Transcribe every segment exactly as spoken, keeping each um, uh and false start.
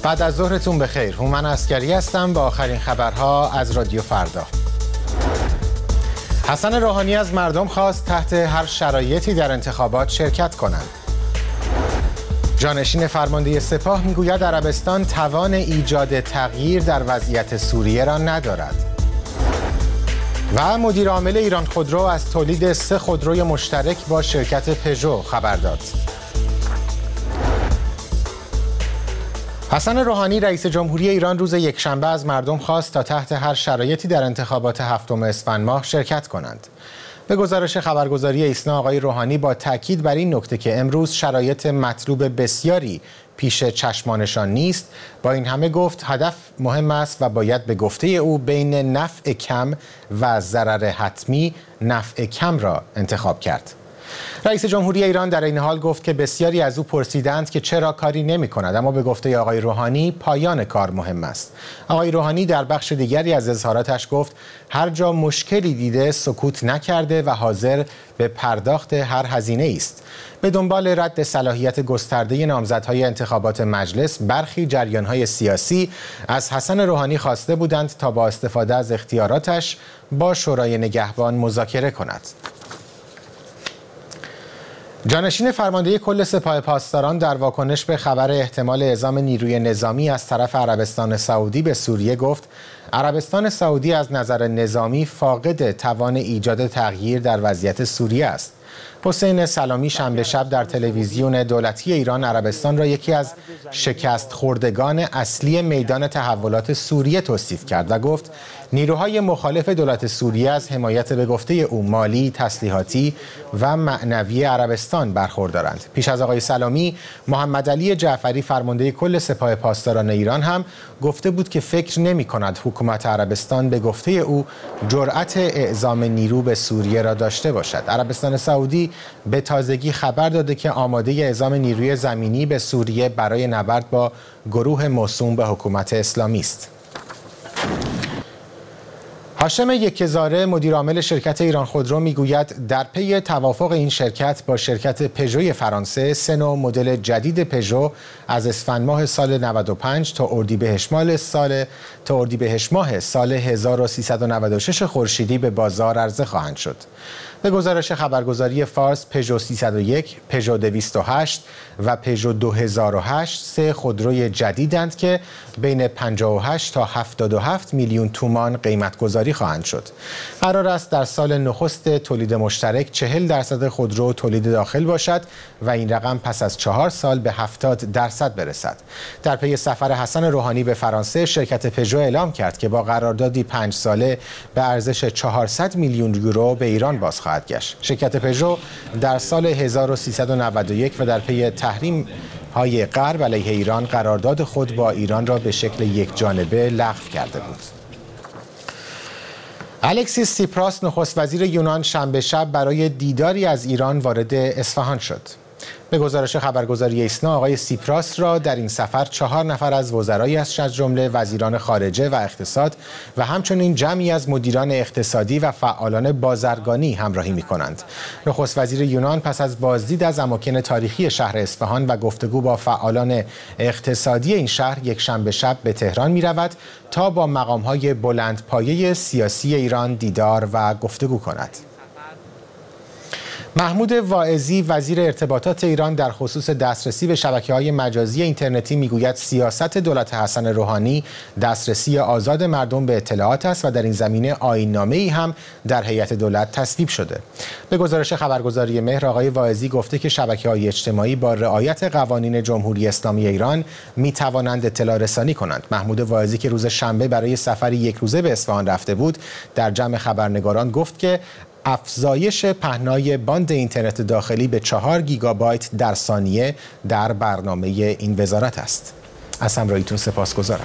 بعد از ظهرتون بخیر. هومن عسکری هستم با آخرین خبرها از رادیو فردا. حسن روحانی از مردم خواست تحت هر شرایطی در انتخابات شرکت کنند. جانشین فرمانده سپاه میگوید عربستان توان ایجاد تغییر در وضعیت سوریه را ندارد. و مدیر عامل ایران خودرو از تولید سه خودروی مشترک با شرکت پژو خبر داد. حسن روحانی رئیس جمهوری ایران روز یکشنبه از مردم خواست تا تحت هر شرایطی در انتخابات هفتم اسفند ماه شرکت کنند. به گزارش خبرگزاری ایسنا آقای روحانی با تاکید بر این نکته که امروز شرایط مطلوب بسیاری پیش چشمانشان نیست، با این همه گفت هدف مهم است و باید به گفته او بین نفع کم و ضرر حتمی نفع کم را انتخاب کرد. رئیس جمهوری ایران در این حال گفت که بسیاری از او پرسیدند که چرا کاری نمی کند، اما به گفته آقای روحانی پایان کار مهم است. آقای روحانی در بخش دیگری از اظهاراتش گفت هر جا مشکلی دیده سکوت نکرده و حاضر به پرداخت هر هزینه است. به دنبال رد صلاحیت گسترده نامزدهای انتخابات مجلس، برخی جریانهای سیاسی از حسن روحانی خواسته بودند تا با استفاده از اختیاراتش با شورای نگهبان مذاکره کند. جانشین فرمانده کل سپاه پاسداران در واکنش به خبر احتمال اعزام نیروی نظامی از طرف عربستان سعودی به سوریه گفت عربستان سعودی از نظر نظامی فاقد توان ایجاد تغییر در وضعیت سوریه است. حسین سلامی شنبه شب در تلویزیون دولتی ایران عربستان را یکی از شکست خوردگان اصلی میدان تحولات سوریه توصیف کرد و گفت نیروهای مخالف دولت سوریه از حمایت به گفته او مالی، تسلیحاتی و معنوی عربستان برخوردارند. پیش از آقای سلامی، محمد علی جعفری فرمانده کل سپاه پاسداران ایران هم گفته بود که فکر نمی کند حکومت عربستان به گفته او جرأت اعزام نیرو به سوریه را داشته باشد. عربستان سعودی به تازگی خبر داده که آماده اعزام نیروی زمینی به سوریه برای نبرد با گروه موسوم به حکومت اسلامی است. هاشم یکهزاره مدیر عامل شرکت ایران خودرو میگوید در پی توافق این شرکت با شرکت پژو فرانسه سه نوع مدل جدید پژو از اسفند ماه سال نود و پنج تا اردیبهشت ماه سال تا اردیبهشت ماه سال هزار و سیصد و نود و شش خورشیدی به بازار عرضه خواهند شد. به گزارش خبرگزاری فارس، پژو سیصد و یک، پژو دویست و هشت و پژو دو هزار و هشت سه خودروی جدیدند که بین پنجاه و هشت تا هفتاد و هفت میلیون تومان قیمت گذاری خواهند شد. قرار است در سال نخست تولید مشترک چهل درصد خودرو تولید داخل باشد و این رقم پس از چهار سال به هفتاد درصد برسد. در پی سفر حسن روحانی به فرانسه، شرکت پژو اعلام کرد که با قراردادی پنج ساله به ارزش چهارصد میلیون یورو به ایران باز خواهد گشت. شرکت پژو در سال هزار و سیصد و نود و یک و در پی تحریم های غرب علیه ایران قرارداد خود با ایران را به شکل یک جانبه لغو کرده بود. الکسیس سیپراس نخست وزیر یونان شنبه شب برای دیداری از ایران وارد اصفهان شد. به گزارش خبرگزاری ایسنا آقای سیپراس را در این سفر چهار نفر از وزرای از جمله وزیران خارجه و اقتصاد و همچنین جمعی از مدیران اقتصادی و فعالان بازرگانی همراهی می‌کنند. نخست وزیر یونان پس از بازدید از اماکن تاریخی شهر اصفهان و گفتگو با فعالان اقتصادی این شهر یک شنبه شب به تهران می‌رود تا با مقام‌های بلندپایه سیاسی ایران دیدار و گفتگو کند. محمود واعظی وزیر ارتباطات ایران در خصوص دسترسی به شبکه‌های مجازی اینترنتی میگوید سیاست دولت حسن روحانی دسترسی آزاد مردم به اطلاعات است و در این زمینه آیین‌نامه‌ای هم در هیئت دولت تصویب شده. به گزارش خبرگزاری مهر آقای واعظی گفته که شبکه‌های اجتماعی با رعایت قوانین جمهوری اسلامی ایران می‌توانند اطلاع رسانی کنند. محمود واعظی که روز شنبه برای سفری یک روزه به اصفهان رفته بود، در جمع خبرنگاران گفت که افزایش پهنای باند اینترنت داخلی به چهار گیگابایت در ثانیه در برنامه این وزارت است. از همراهیتون سپاسگزارم.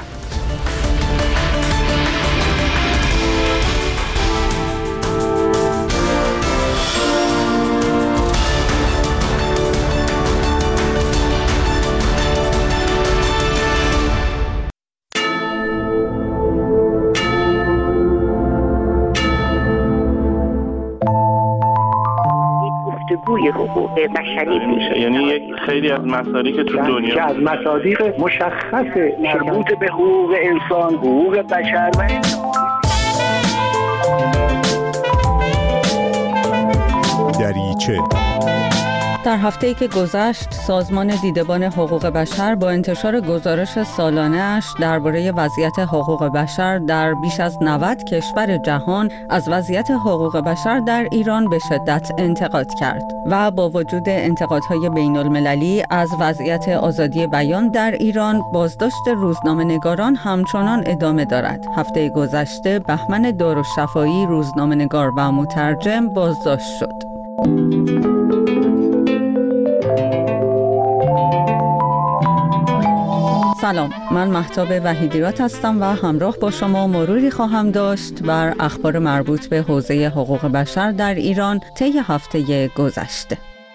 گفتگوی جوی حقوق بشری میشه. یعنی یک خیلی از مصادیق که تو دنیا که از مصادیق مشخص مربوط به حقوق انسان، حقوق بشر و دریچه. در هفته‌ای که گذشت، سازمان دیدبان حقوق بشر با انتشار گزارش سالانه‌اش درباره وضعیت حقوق بشر در بیش از نود کشور جهان از وضعیت حقوق بشر در ایران به شدت انتقاد کرد و با وجود انتقادهای بین‌المللی از وضعیت آزادی بیان در ایران، بازداشت روزنامه‌نگاران همچنان ادامه دارد. هفته گذشته بهمن دارالشفایی، روزنامه‌نگار و مترجم، بازداشت شد. سلام، من مهتاب وحیدیرات هستم و همراه با شما مروری خواهم داشت بر اخبار مربوط به حوزه حقوق بشر در ایران طی هفته گذشته.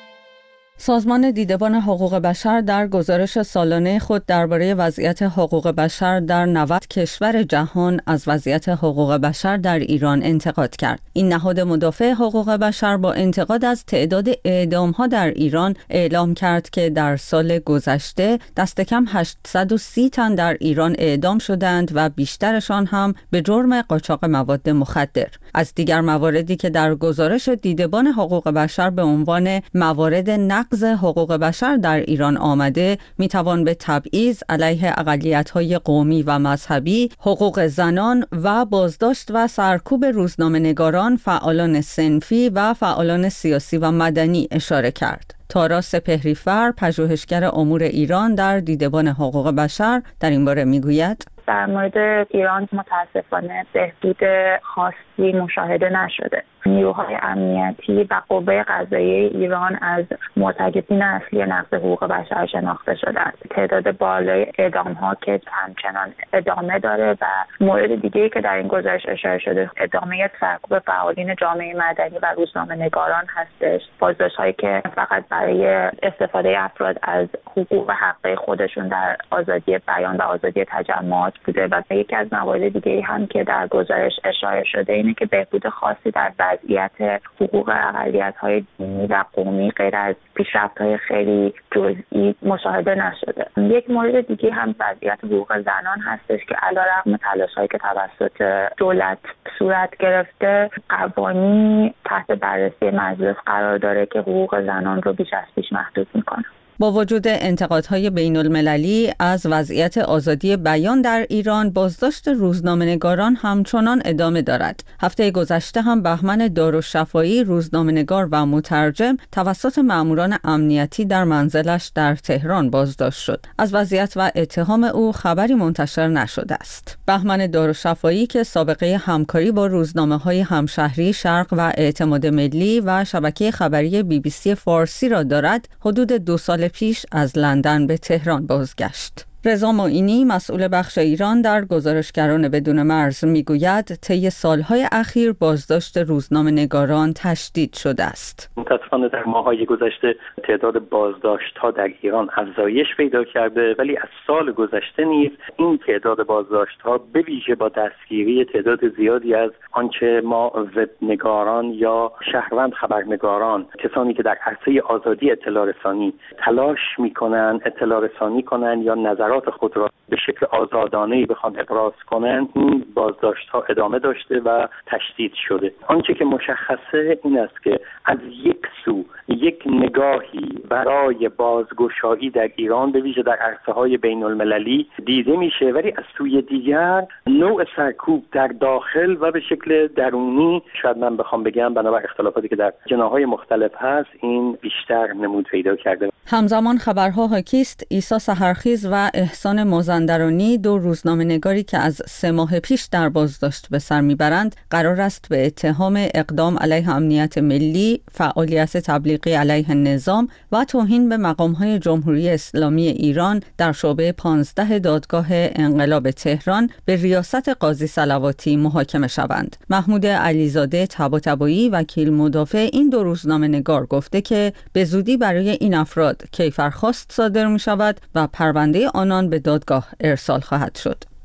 سازمان دیدبان حقوق بشر در گزارش سالانه خود درباره وضعیت حقوق بشر در نود کشور جهان از وضعیت حقوق بشر در ایران انتقاد کرد. این نهاد مدافع حقوق بشر با انتقاد از تعداد اعدام‌ها در ایران اعلام کرد که در سال گذشته دست کم هشتصد و سی تن در ایران اعدام شدند و بیشترشان هم به جرم قاچاق مواد مخدر. از دیگر مواردی که در گزارش دیدبان حقوق بشر به عنوان موارد نقض حقوق بشر در ایران آمده، میتوان به تبعیض علیه اقلیت‌های قومی و مذهبی، حقوق زنان و بازداشت و سرکوب روزنامه‌نگاران، فعالان صنفی و فعالان سیاسی و مدنی اشاره کرد. تارا سپهری‌فر، پژوهشگر امور ایران در دیدبان حقوق بشر، در این باره میگوید: در مورد ایران متاسفانه بهبود خاصی مشاهده نشده. نیروهای امنیتی و قوه قضاییه ایران از مرتکبین اصلی نقض حقوق بشر شناخته شدند. تعداد بالای اعدام‌ها که همچنان ادامه داره و مورد دیگه‌ای که در این گزارش اشاره شده ادامه سرکوب فعالین جامعه مدنی و روزنامه‌نگاران هستش. بازداشت‌هایی که فقط برای استفاده افراد از حقوق و حقوق خودشون در آزادی بیان و آزادی تجمعات بوده. و یکی از موارد دیگه‌ای هم که در گزارش اشاره شده اینه که بهبود خاصی در وضعیت حقوق اقلیت‌های دینی و قومی غیر از پیشرفت‌های خیلی جزئی مشاهده نشده. یک مورد دیگه هم وضعیت حقوق زنان هستش که علیرغم تلاش‌هایی که توسط دولت صورت گرفته، قوانینی تحت بررسی مجلس قرار داره که حقوق زنان رو بیش از پیش محدود می‌کنه. با وجود انتقادهای بین‌المللی از وضعیت آزادی بیان در ایران، بازداشت روزنامه‌نگاران همچنان ادامه دارد. هفته گذشته هم بهمن دارالشفایی، روزنامه‌نگار و مترجم، توسط ماموران امنیتی در منزلش در تهران بازداشت شد. از وضعیت و اتهام او خبری منتشر نشده است. بهمن دارالشفایی که سابقه همکاری با روزنامه‌های همشهری، شرق و اعتماد ملی و شبکه خبری بی بی سی فارسی را دارد، حدود دو سال پیش از لندن به تهران بازگشت. رضا معینی، مسئول بخش ایران در گزارشگران بدون مرز، میگوید طی سالهای اخیر بازداشت روزنامه‌نگاران تشدید شده است. متأسفانه در ماه‌های گذشته تعداد بازداشت‌ها در ایران افزایش پیدا کرده، ولی از سال گذشته نیز این تعداد بازداشت‌ها به ویژه با دستگیری تعداد زیادی از آنچه ما وبنگاران یا شهروند خبرنگاران، کسانی که در عرصه آزادی اطلاع رسانی تلاش می‌کنند اطلاع رسانی کنند یا نظرات خود را به شکل آزادانه‌ای بخوان ابراز کنند، این بازداشت‌ها ادامه داشته و تشدید شده. آنچه که مشخصه این است که از یک سو یک نگاهی برای بازگشایی در ایران به ویژه در عرصه‌های بین‌المللی دیده میشه، ولی از سوی دیگر نوع سرکوب در داخل و به شکل درونی، شاید من بخوام بگم بنابر اختلافاتی که در جناح‌های مختلف هست، این بیشتر نمود پیدا کرده. همزمان خبرها حاکیست عیسی سحرخیز و احسان مازندرانی، دو روزنامه‌نگاری که از سه ماه پیش در بازداشت به سر میبرند، قرار است به اتهام اقدام علیه امنیت ملی، فعالیت تبلیغی علیه نظام و توهین به مقام‌های جمهوری اسلامی ایران در شعبه پانزده دادگاه انقلاب تهران به ریاست قاضی صلواتی محاکمه شوند. محمود علیزاده طباطبایی، وکیل مدافع این دو روزنامه‌نگار، گفته که به زودی برای این افراد کیفرخواست صادر می شود و پرونده آنان به دادگاه ارسال خواهد شد.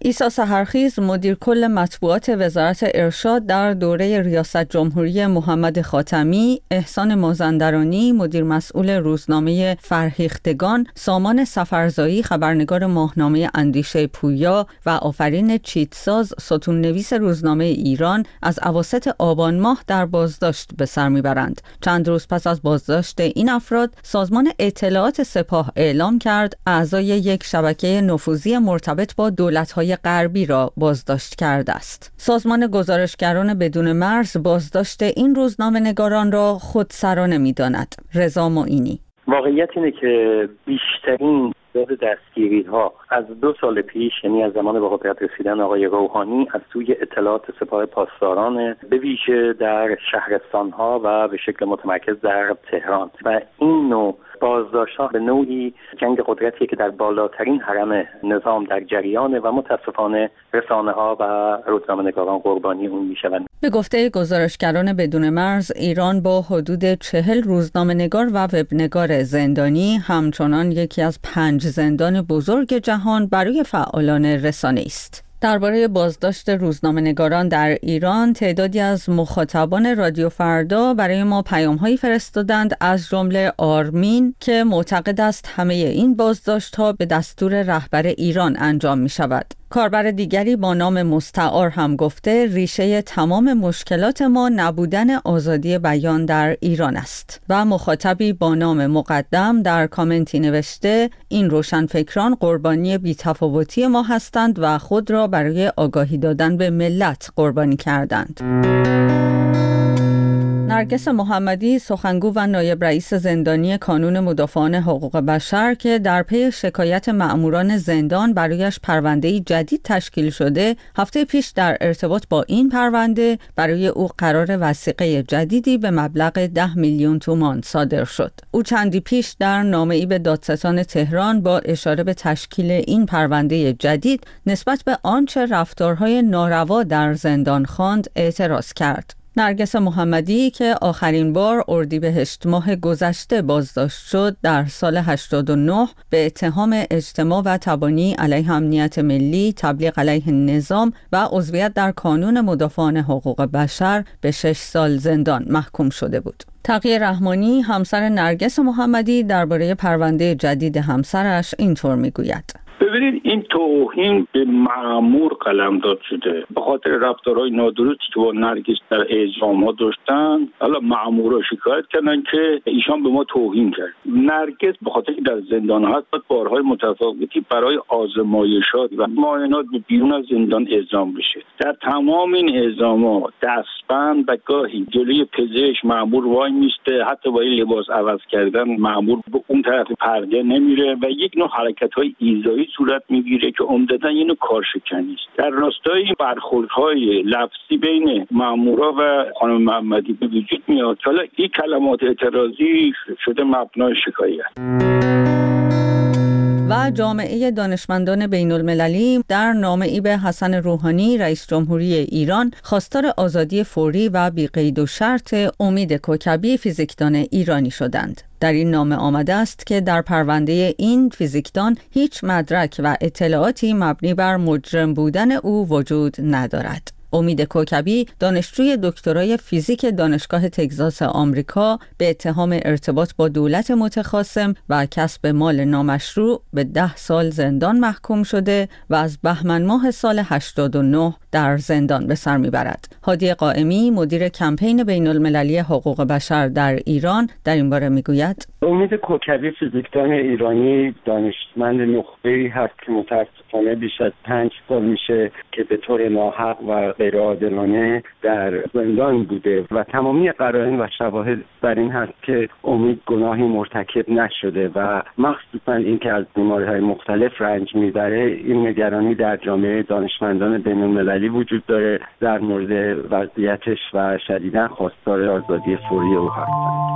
عیسی سحرخیز مدیر کل مطبوعات وزارت ارشاد در دوره ریاست جمهوری محمد خاتمی، احسان مازندرانی مدیر مسئول روزنامه فرهیختگان، سامان سفرزایی خبرنگار ماهنامه اندیشه پویا و آفرین چیتساز ستون نویس روزنامه ایران از اواسط آبان ماه در بازداشت به سر میبرند. چند روز پس از بازداشت این افراد، سازمان اطلاعات سپاه اعلام کرد اعضای یک شبکه نفوذی مرتبط با دولت‌های غربی را بازداشت کرده است. سازمان گزارشگران بدون مرز بازداشت این روزنامه‌نگاران را خودسرانه می‌داند. رضا معینی: واقعیت اینه که بیشترین تعداد دستگیری‌ها از دو سال پیش، یعنی از زمان به قدرت رسیدن آقای روحانی، از سوی اطلاعات سپاه پاسداران، به ویژه در شهرستان‌ها و به شکل متمرکز در تهران. و این نوع بازداشت‌ها به نوعی جنگ قدرتیه که در بالاترین حرم نظام در جریانه و متاسفانه رسانه‌ها و روزنامه‌نگاران قربانی اون میشوند. به گفته گزارشگران بدون مرز، ایران با حدود چهل روزنامه‌نگار و وبنگار زندانی همچنان یکی از پنج زندان بزرگ جهان برای فعالان رسانه است. درباره بازداشت روزنامه‌نگاران در ایران، تعدادی از مخاطبان رادیو فردا برای ما پیام‌هایی فرستادند، از جمله آرمین که معتقد است همه این بازداشت‌ها به دستور رهبر ایران انجام می‌شود. کاربر دیگری با نام مستعار هم گفته ریشه تمام مشکلات ما نبودن آزادی بیان در ایران است. و مخاطبی با نام مقدم در کامنتی نوشته این روشنفکران قربانی بی‌تفاوتی ما هستند و خود را برای آگاهی دادن به ملت قربانی کردند. نرگس محمدی، سخنگو و نایب رئیس زندانی کانون مدافعان حقوق بشر که در پی شکایت مأموران زندان برایش پرونده‌ای جدید تشکیل شده، هفته پیش در ارتباط با این پرونده برای او قرار وثیقه جدیدی به مبلغ ده میلیون تومان صادر شد. او چندی پیش در نامه‌ای به دادستان تهران با اشاره به تشکیل این پرونده جدید نسبت به آنچه رفتارهای ناروا در زندان خواند اعتراض کرد. نرگس محمدی که آخرین بار اردیبهشت ماه گذشته بازداشت شد، در سال هشتاد و نه به اتهام اجتماع و تبانی علیه امنیت ملی، تبلیغ علیه نظام و عضویت در کانون مدافعان حقوق بشر به شش سال زندان محکوم شده بود. تقی رحمانی، همسر نرگس محمدی، درباره پرونده جدید همسرش اینطور میگوید: ببینید، این توهین به مأمور قلمداد شده به خاطر رفتارهای نادرستی که با نرگس در اعزام‌ها داشتن. حالا مأمورا شکایت کردن که ایشان به ما توهین کرد. نرگس به خاطر که در زندان هست باید بارهای متفاوتی برای آزمایشات و معاینات به بیرون از زندان اعزام بشه. در تمام این اعزام‌ها دستبند و گاهی جلوی پزشک مأمور وای میسته، حتی با لباس عوض کردن مأمور به اون طرف پرده نمیره و یک نوع حرکت‌های ایذایی صورت میگیره که عمدتاً یه نوع کارشکنی است. در راستای برخوردهای لفظی بین مأمورا و خانم محمدی به وجود میاد. حالا این کلمات اعتراضی شده مبنای شکایت. و جامعه دانشمندان بین المللی در نامه‌ای به حسن روحانی رئیس جمهوری ایران خواستار آزادی فوری و بی قید و شرط امید کوکبی فیزیکدان ایرانی شدند. در این نامه آمده است که در پرونده این فیزیکدان هیچ مدرک و اطلاعاتی مبنی بر مجرم بودن او وجود ندارد. امید کوکبی، دانشجوی دکترای فیزیک دانشگاه تگزاس آمریکا، به اتهام ارتباط با دولت متخاصم و کسب مال نامشروع به ده سال زندان محکوم شده و از بهمن ماه سال هشتاد و نه در زندان به سر میبرد. هادی قائمی، مدیر کمپین بین المللی حقوق بشر در ایران، در این باره میگوید: امید کوکبی فیزیکدان ایرانی دانشمند نخبه‌ای هست که متاسفانه بیش از پنج سال میشه که به طور ناحق و غیر عادلانه در زندان بوده و تمامی قرائن و شواهد بر این هست که امید گناهی مرتکب نشده و مخصوصا اینکه از بیماری‌های مختلف رنج میبره. این نگرانی در جامعه دانشمندان بین المللی وجود داره در مورد وضعیتش و شدیداً خواستار آزادی فوری او هستند.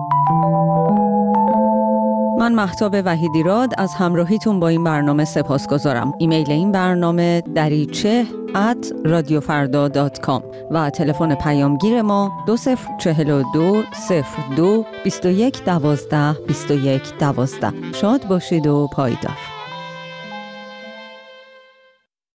من مهتاب وحیدیراد از همراهیتون با این برنامه سپاسگزارم. ایمیل این برنامه دریچه ات رادیو فردا دات کام و تلفن پیامگیر ما دو صفر چهل و دو صفر دو بیست و یک دوازده بیست و یک دوازده. شاد باشید و پایدار.